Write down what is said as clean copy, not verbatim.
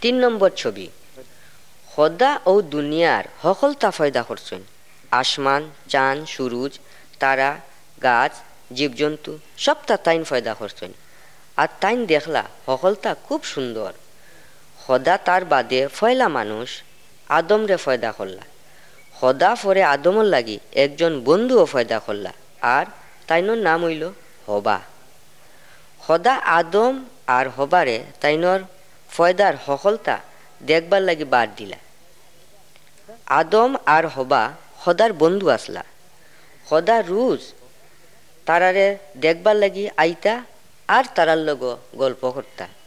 3 নম্বর ছবি। খোদা ও দুনিয়ার সকলতা ফয়দা করছেন। আসমান, চাঁদ, সূরজ, তারা, গাছ, জীবজন্তু সবটা তাইন ফয়দা করছেন। আর তাইন দেখলা সকলতা খুব সুন্দর। খোদা তার বাদে ফয়লা মানুষ আদমরে ফয়দা করলা। খোদা পরে আদমর লাগি একজন বন্ধুও ফয়দা করলা, আর তাইনোর নাম হইল হবা। খোদা আদম আর হবারে তাইনর ফয়দার সকলতা দেখবার লাগি বাদ দিলা। আদম আর হবা খোদার বন্ধু আসলা। খোদা রোজ তারারে দেখবার লাগি আইতা আর তারার লগ গল্প করতা।